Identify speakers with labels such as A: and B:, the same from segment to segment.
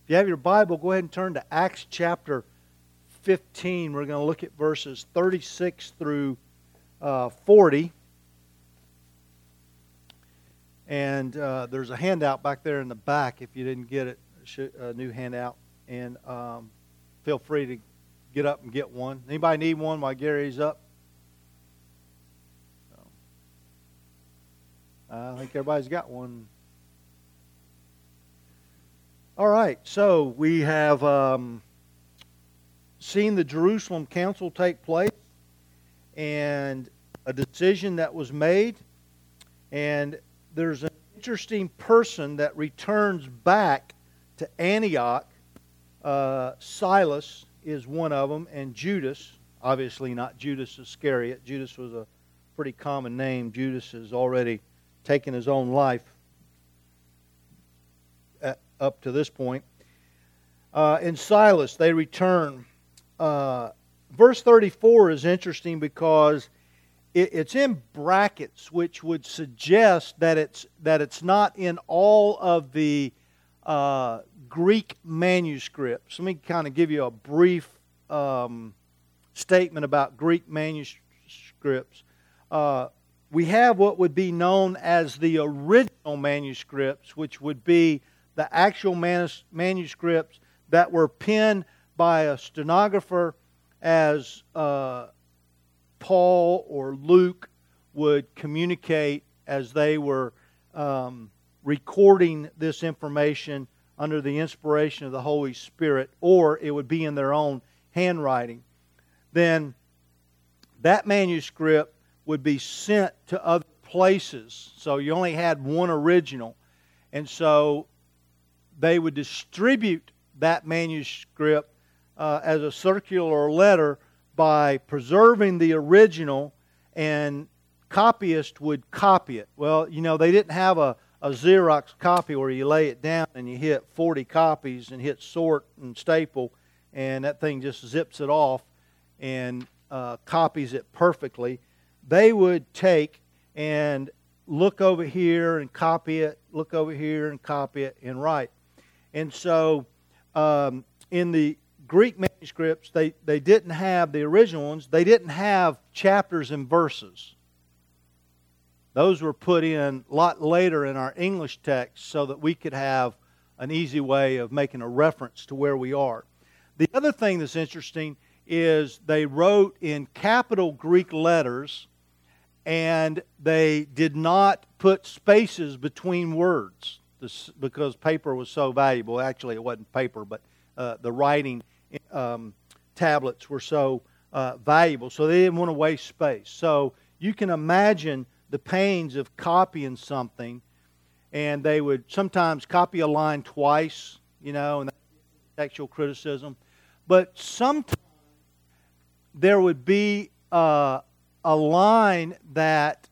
A: If you have your Bible, go ahead and turn to Acts chapter 15. We're going to look at verses 36 through 40. And there's a handout back there in the back if you didn't get it, a new handout. And feel free to get up and get one. Anybody need one while Gary's up? I think everybody's got one. All right, so we have seen the Jerusalem Council take place and a decision that was made. And there's an interesting person that returns back to Antioch. Silas is one of them, and Judas, obviously not Judas Iscariot. Judas was a pretty common name. Judas has already taken his own life up to this point. And Silas, they return. Verse 34 is interesting because it's in brackets, which would suggest that it's not in all of the Greek manuscripts. Let me kind of give you a brief statement about Greek manuscripts. We have what would be known as the original manuscripts, which would be the actual manuscripts that were penned by a stenographer as Paul or Luke would communicate as they were recording this information under the inspiration of the Holy Spirit, or it would be in their own handwriting. Then that manuscript would be sent to other places. So you only had one original. And so they would distribute that manuscript as a circular letter by preserving the original, and copyists would copy it. Well, you know, they didn't have a Xerox copy where you lay it down and you hit 40 copies and hit sort and staple, and that thing just zips it off and copies it perfectly. They would take and look over here and copy it, look over here and copy it and write. And so in the Greek manuscripts, they didn't have, the original ones, they didn't have chapters and verses. Those were put in a lot later in our English text so that we could have an easy way of making a reference to where we are. The other thing that's interesting is they wrote in capital Greek letters, and they did not put spaces between words because paper was so valuable. Actually, it wasn't paper, but the writing tablets were so valuable, so they didn't want to waste space. So you can imagine the pains of copying something, and they would sometimes copy a line twice, you know, and that's textual criticism. But sometimes there would be a line that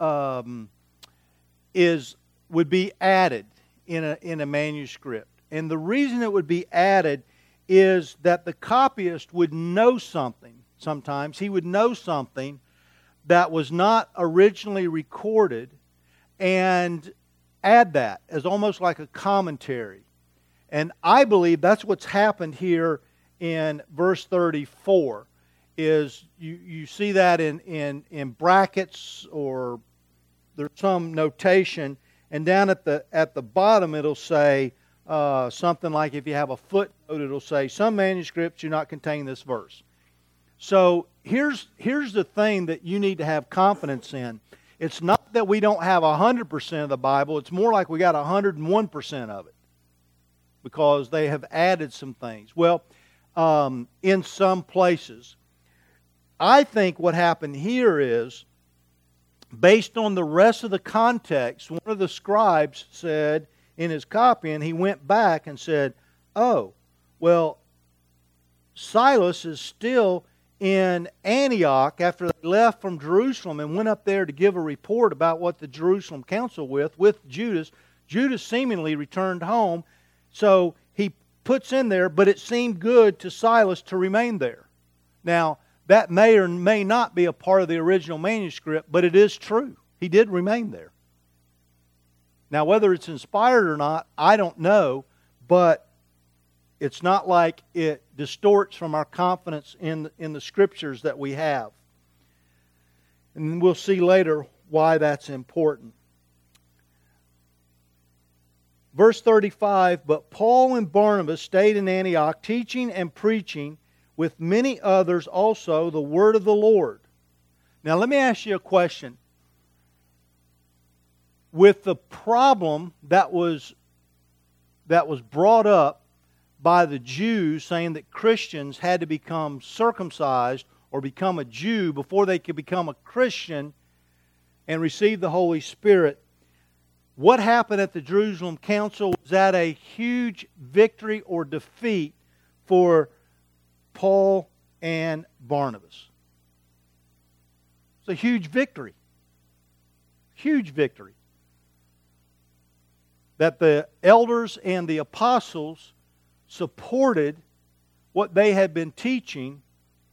A: would be added in a manuscript. And the reason it would be added is that the copyist would know something. Sometimes he would know something that was not originally recorded and add that as almost like a commentary. And I believe that's what's happened here in verse 34. Is you see that in brackets, or there's some notation, and down at the bottom it'll say something like, if you have a footnote, it'll say some manuscripts do not contain this verse. So here's the thing that you need to have confidence in. It's not that we don't have 100% of the Bible. It's more like we got 101% of it, because they have added some things. Well, in some places. I think what happened here is, based on the rest of the context, one of the scribes said in his copy, and he went back and said, oh, well, Silas is still in Antioch after they left from Jerusalem and went up there to give a report about what the Jerusalem council with Judas. Judas seemingly returned home, so he puts in there, but it seemed good to Silas to remain there. Now, that may or may not be a part of the original manuscript, but it is true. He did remain there. Now, whether it's inspired or not, I don't know, but it's not like it distorts from our confidence in the Scriptures that we have. And we'll see later why that's important. Verse 35, but Paul and Barnabas stayed in Antioch, teaching and preaching with many others also the word of the Lord. Now let me ask you a question. With the problem that was brought up by the Jews saying that Christians had to become circumcised or become a Jew before they could become a Christian and receive the Holy Spirit, what happened at the Jerusalem Council? Was that a huge victory or defeat for Paul and Barnabas? It's a huge victory. Huge victory. That the elders and the apostles supported what they had been teaching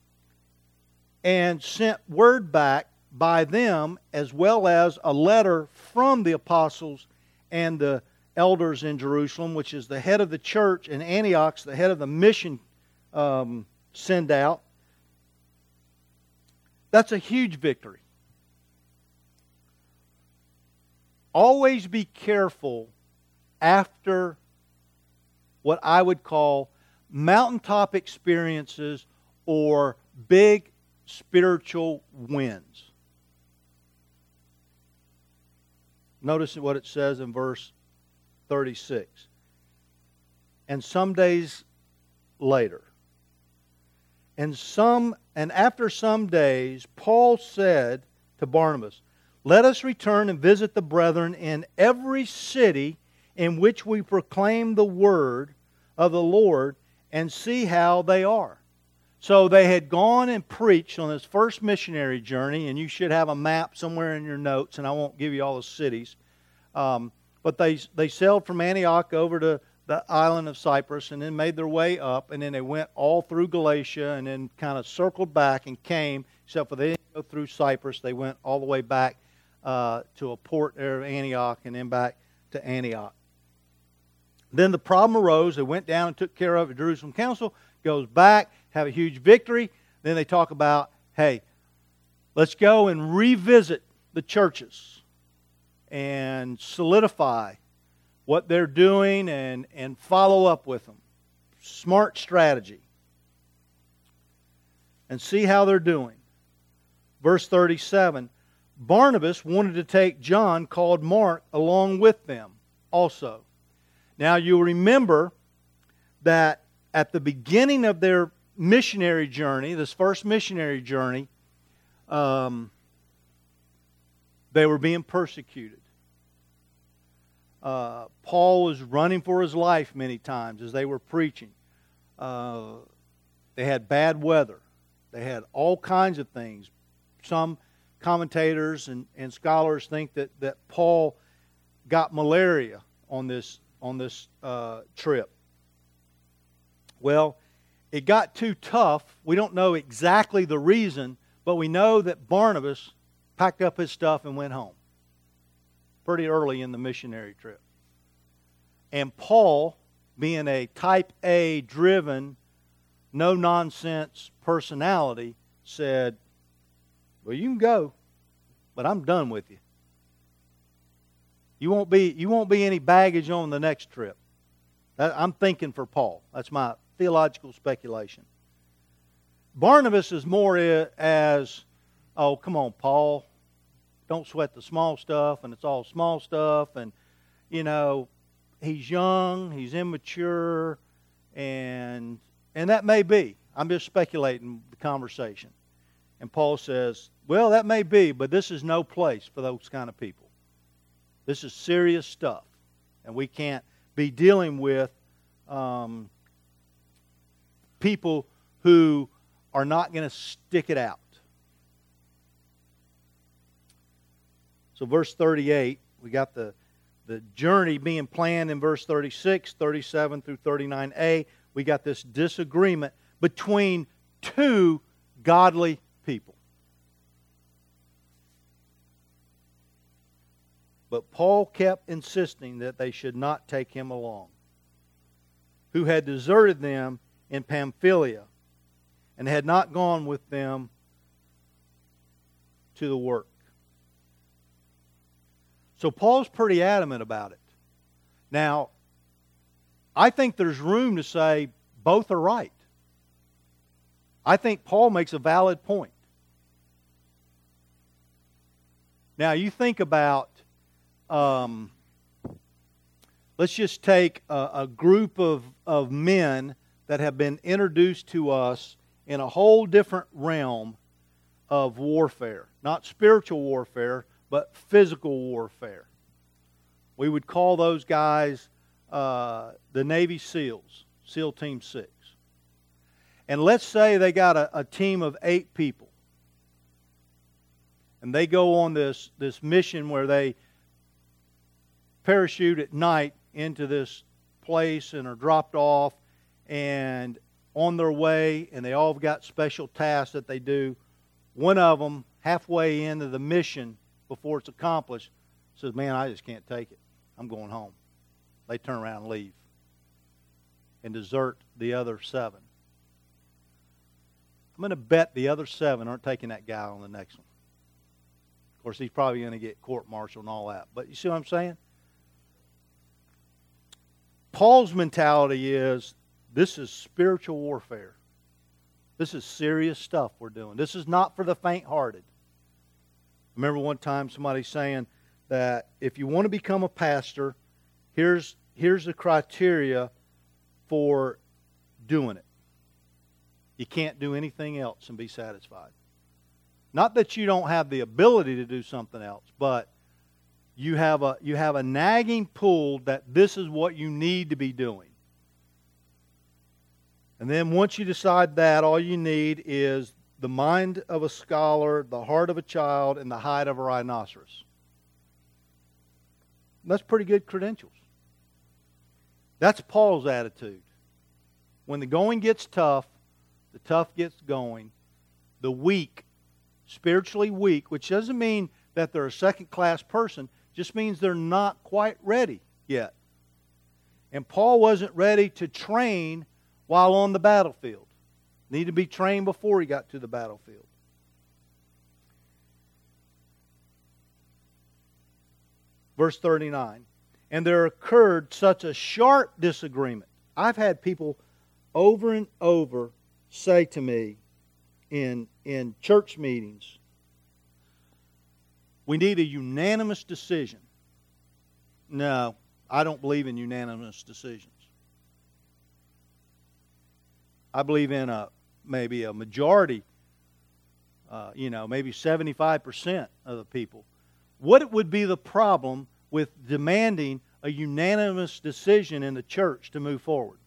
A: and sent word back by them, as well as a letter from the apostles and the elders in Jerusalem, which is the head of the church, and Antioch's the head of the mission send out. That's a huge victory. Always be careful after what I would call mountaintop experiences or big spiritual wins. Notice what it says in verse 36. And some days later, and after some days, Paul said to Barnabas, let us return and visit the brethren in every city in which we proclaim the word of the Lord and see how they are. So they had gone and preached on this first missionary journey, and you should have a map somewhere in your notes, and I won't give you all the cities. But they sailed from Antioch over to the island of Cyprus and then made their way up, and then they went all through Galatia and then kind of circled back and came, except for they didn't go through Cyprus. They went all the way back to a port there of Antioch and then back to Antioch. Then the problem arose. They went down and took care of it. The Jerusalem Council goes back, have a huge victory. Then they talk about, hey, let's go and revisit the churches and solidify what they're doing and follow up with them. Smart strategy. And see how they're doing. Verse 37, Barnabas wanted to take John, called Mark, along with them also. Now you'll remember that at the beginning of their missionary journey, this first missionary journey, they were being persecuted. Paul was running for his life many times as they were preaching. They had bad weather. They had all kinds of things. Some commentators and scholars think that Paul got malaria on this trip. Well, it got too tough. We don't know exactly the reason, but we know that Barnabas packed up his stuff and went home pretty early in the missionary trip. And Paul, being a type A driven, no-nonsense personality, said, well, you can go, but I'm done with you. You won't be any baggage on the next trip. I'm thinking for Paul. That's my theological speculation. Barnabas is more as, oh, come on, Paul. Don't sweat the small stuff, and it's all small stuff. And, he's young, he's immature, and that may be. I'm just speculating the conversation. And Paul says, well, that may be, but this is no place for those kind of people. This is serious stuff, and we can't be dealing with people who are not going to stick it out. So verse 38, we got the journey being planned in verse 36, 37 through 39a. We got this disagreement between two godly people. But Paul kept insisting that they should not take him along. who had deserted them in Pamphylia and had not gone with them to the work. So Paul's pretty adamant about it. Now, I think there's room to say both are right. I think Paul makes a valid point. Now, you think about, let's just take a group of men that have been introduced to us in a whole different realm of warfare. Not spiritual warfare, but physical warfare. We would call those guys the Navy SEALs, SEAL Team 6. And let's say they got a team of 8 people. And they go on this mission where they parachute at night into this place and are dropped off and on their way, and they all got special tasks that they do. One of them, halfway into the mission before it's accomplished, says, "Man, I just can't take it. I'm going home." They turn around and leave and desert the other 7. I'm going to bet the other 7 aren't taking that guy on the next one. Of course, he's probably going to get court-martialed and all that. But you see what I'm saying? Paul's mentality is, this is spiritual warfare. This is serious stuff we're doing. This is not for the faint-hearted. I remember one time somebody saying that if you want to become a pastor, here's the criteria for doing it. You can't do anything else and be satisfied. Not that you don't have the ability to do something else, but you have a nagging pull that this is what you need to be doing. And then once you decide that, all you need is the mind of a scholar, the heart of a child, and the hide of a rhinoceros. That's pretty good credentials. That's Paul's attitude. When the going gets tough, the tough gets going, the weak, spiritually weak, which doesn't mean that they're a second-class person, just means they're not quite ready yet. And Paul wasn't ready to train while on the battlefield. Needed to be trained before he got to the battlefield. Verse 39. And there occurred such a sharp disagreement. I've had people over and over say to me in church meetings, we need a unanimous decision. No, I don't believe in unanimous decisions. I believe in maybe a majority, maybe 75% of the people. What would be the problem with demanding a unanimous decision in the church to move forward?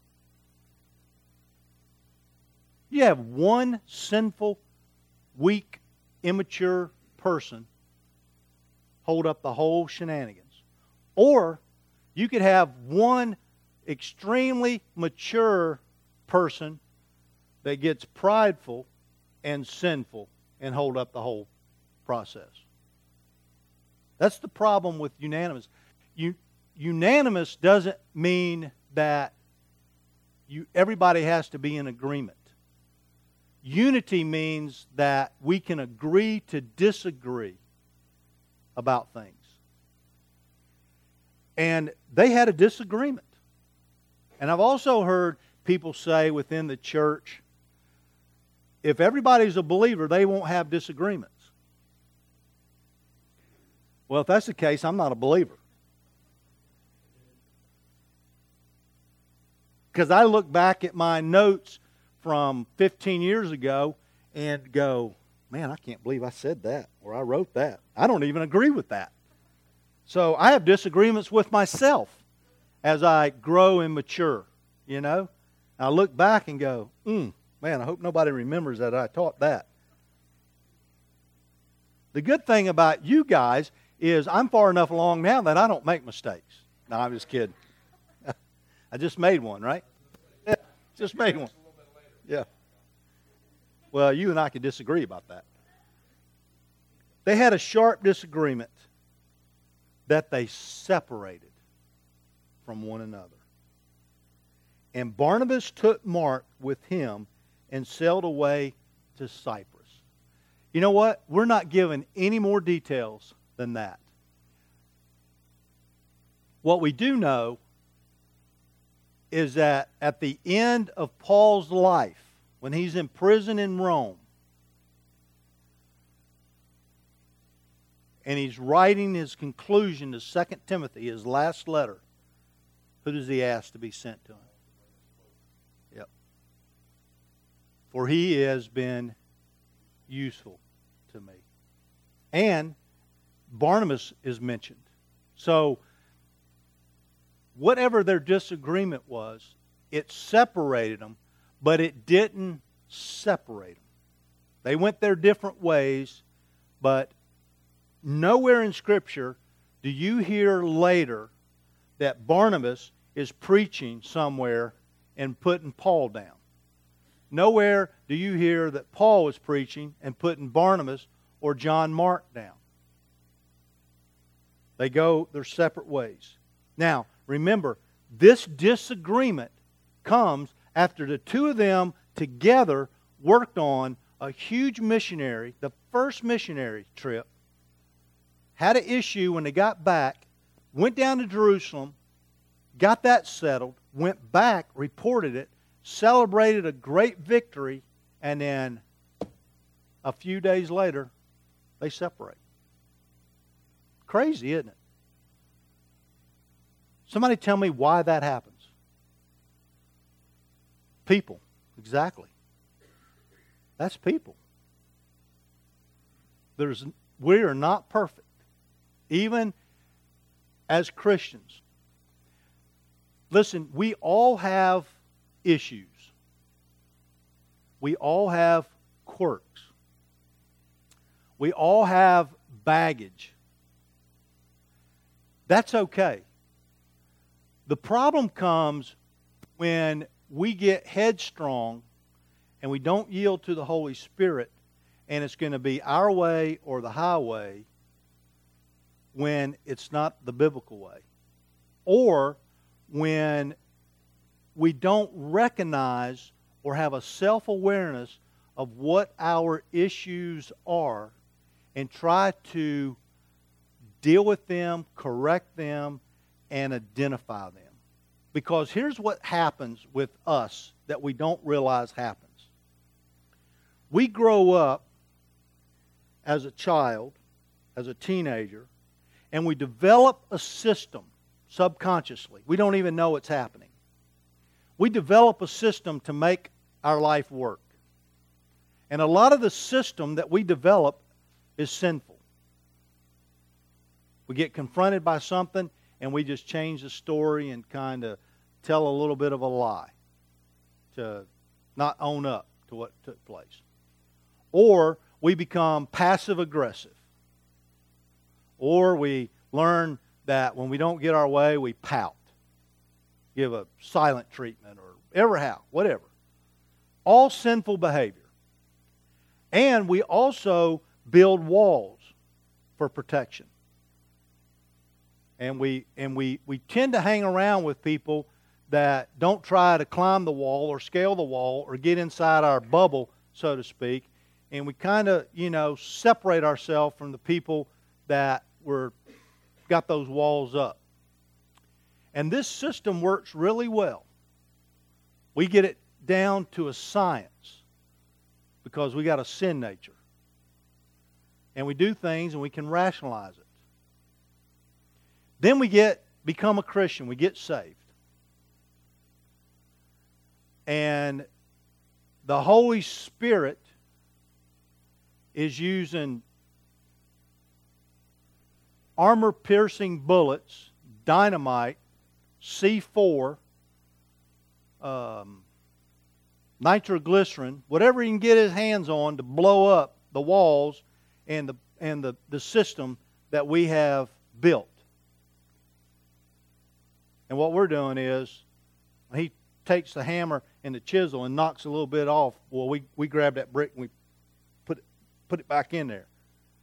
A: You have one sinful, weak, immature person hold up the whole shenanigans. Or you could have one extremely mature person that gets prideful and sinful and hold up the whole process. That's the problem with unanimous. Unanimous doesn't mean that everybody has to be in agreement. Unity means that we can agree to disagree about things. And they had a disagreement. And I've also heard people say within the church, if everybody's a believer, they won't have disagreements. Well, if that's the case, I'm not a believer. Because I look back at my notes from 15 years ago and go, man, I can't believe I said that or I wrote that. I don't even agree with that. So I have disagreements with myself as I grow and mature, And I look back and go, man, I hope nobody remembers that I taught that. The good thing about you guys is I'm far enough along now that I don't make mistakes. No, I'm just kidding. I just made one, right? Yeah, just made one. Yeah. Well, you and I could disagree about that. They had a sharp disagreement that they separated from one another. And Barnabas took Mark with him and sailed away to Cyprus. You know what? We're not given any more details than that. What we do know is that at the end of Paul's life, when he's in prison in Rome, and he's writing his conclusion to 2 Timothy, his last letter, who does he ask to be sent to him? Yep. For he has been useful to me. And Barnabas is mentioned. So, whatever their disagreement was, it separated them, but it didn't separate them. They went their different ways, but nowhere in Scripture do you hear later that Barnabas is preaching somewhere and putting Paul down. Nowhere do you hear that Paul is preaching and putting Barnabas or John Mark down. They go their separate ways. Now, remember, this disagreement comes after the two of them together worked on a huge missionary, the first missionary trip, had an issue when they got back, went down to Jerusalem, got that settled, went back, reported it, celebrated a great victory, and then a few days later, they separate. Crazy, isn't it? Somebody tell me why that happens. People, exactly. That's people. We are not perfect. Even as Christians. Listen, we all have issues. We all have quirks. We all have baggage. That's okay. The problem comes when we get headstrong and we don't yield to the Holy Spirit, and it's going to be our way or the highway when it's not the biblical way. Or when we don't recognize or have a self-awareness of what our issues are and try to deal with them, correct them, and identify them. Because here's what happens with us that we don't realize happens. We grow up as a child, as a teenager, and we develop a system subconsciously. We don't even know it's happening. We develop a system to make our life work. And a lot of the system that we develop is sinful. We get confronted by something and we just change the story and kind of tell a little bit of a lie to not own up to what took place. Or we become passive aggressive. Or we learn that when we don't get our way, we pout. Give a silent treatment or whatever. All sinful behavior. And we also build walls for protection. And we tend to hang around with people that don't try to climb the wall or scale the wall or get inside our bubble, so to speak. And we kind of, separate ourselves from the people that got those walls up. And this system works really well. We get it down to a science because we got a sin nature. And we do things and we can rationalize it. Then we become a Christian. We get saved. And the Holy Spirit is using armor-piercing bullets, dynamite, C4, nitroglycerin, whatever he can get his hands on to blow up the walls and the system that we have built. And what we're doing is, he takes the hammer and the chisel and knocks a little bit off. Well, we grab that brick and we put it back in there.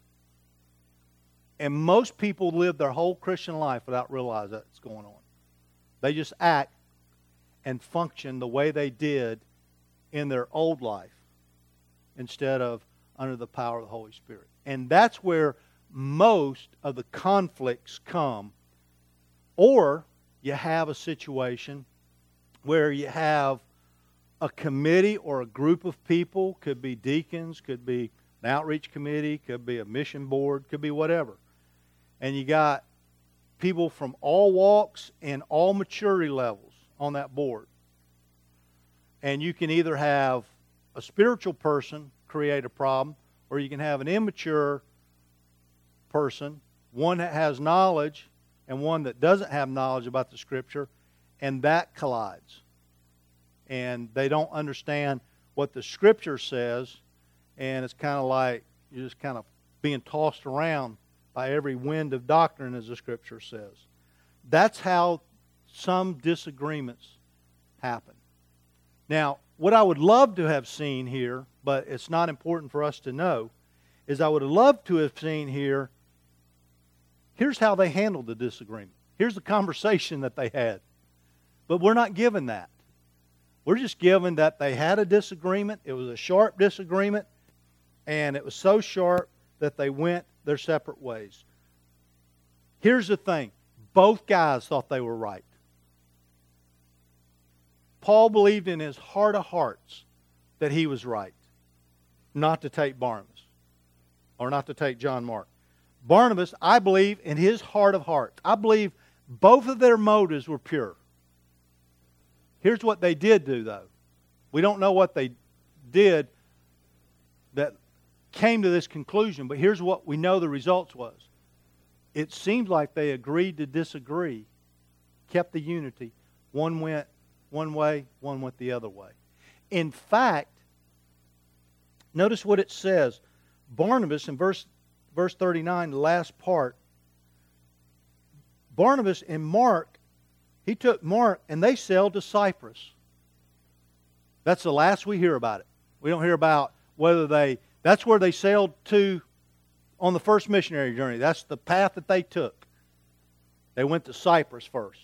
A: And most people live their whole Christian life without realizing that's going on. They just act and function the way they did in their old life instead of under the power of the Holy Spirit. And that's where most of the conflicts come. Or you have a situation where you have a committee or a group of people, could be deacons, could be an outreach committee, could be a mission board, could be whatever. And you got people from all walks and all maturity levels on that board. And you can either have a spiritual person create a problem, or you can have an immature person, one that has knowledge and one that doesn't have knowledge about the Scripture, and that collides. And they don't understand what the Scripture says, and it's kind of like you're just kind of being tossed around by every wind of doctrine, as the Scripture says. That's how some disagreements happen. Now, what I would love to have seen here, but it's not important for us to know, is I would have loved to have seen here, here's how they handled the disagreement. Here's the conversation that they had. But we're not given that. We're just given that they had a disagreement. It was a sharp disagreement, and it was so sharp that they went their separate ways. Here's the thing. Both guys thought they were right. Paul believed in his heart of hearts that he was right, not to take Barnabas, or not to take John Mark. Barnabas, I believe, in his heart of hearts, I believe both of their motives were pure. Here's what they did do, though. We don't know what they did that came to this conclusion, but here's what we know the results was. It seemed like they agreed to disagree, kept the unity. One went one way, one went the other way. In fact, notice what it says. Barnabas, in verse 39, the last part, Barnabas and Mark, he took Mark and they sailed to Cyprus. That's the last we hear about it. We don't hear about whether that's where they sailed to on the first missionary journey. That's the path that they took. They went to Cyprus first.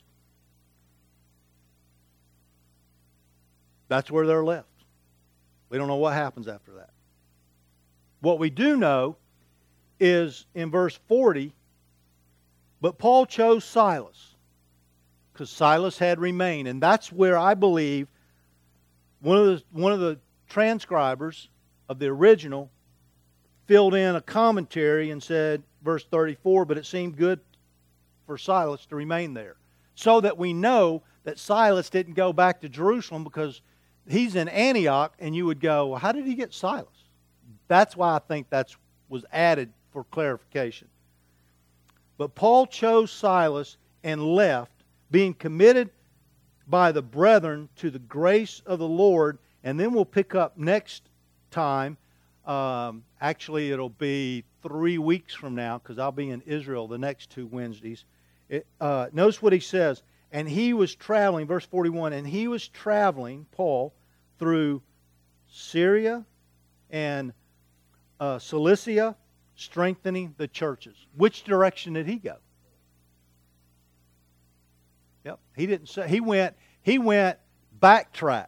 A: That's where they're left. We don't know what happens after that. What we do know is in verse 40, but Paul chose Silas, because Silas had remained. And that's where I believe one of the transcribers of the original filled in a commentary and said, verse 34, but it seemed good for Silas to remain there. So that we know that Silas didn't go back to Jerusalem, because he's in Antioch, and you would go, well, how did he get Silas? That's why I think that was added for clarification. But Paul chose Silas and left, being committed by the brethren to the grace of the Lord. And then we'll pick up next time. Actually, it'll be 3 weeks from now, because I'll be in Israel the next 2 Wednesdays. Notice what he says. And he was traveling, verse 41, and he was traveling, Paul, through Syria and Cilicia, strengthening the churches. Which direction did he go? Yep, he didn't say. He went backtracked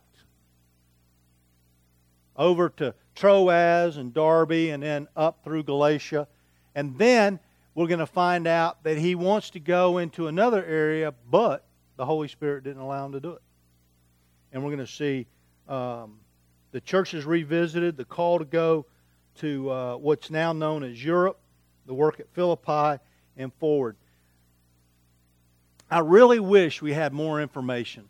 A: over to Troas and Derbe, and then up through Galatia. And then we're going to find out that he wants to go into another area, but the Holy Spirit didn't allow him to do it. And we're going to see the churches revisited, the call to go to what's now known as Europe, the work at Philippi, and forward. I really wish we had more information,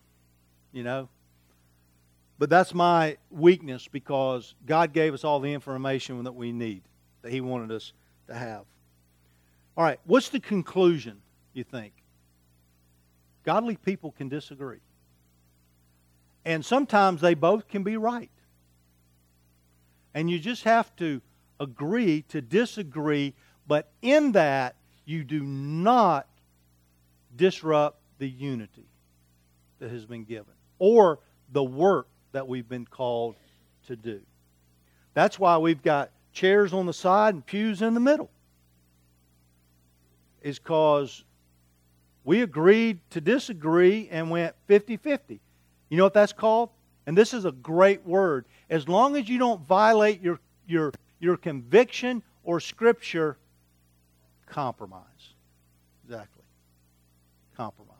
A: But that's my weakness, because God gave us all the information that we need, that He wanted us to have. All right, what's the conclusion, you think? Godly people can disagree. And sometimes they both can be right. And you just have to agree to disagree, but in that, you do not disrupt the unity that has been given, or the work that we've been called to do. That's why we've got chairs on the side and pews in the middle. Is because we agreed to disagree and went 50-50. You know what that's called? And this is a great word. As long as you don't violate your conviction or Scripture, compromise. Exactly. Compromise.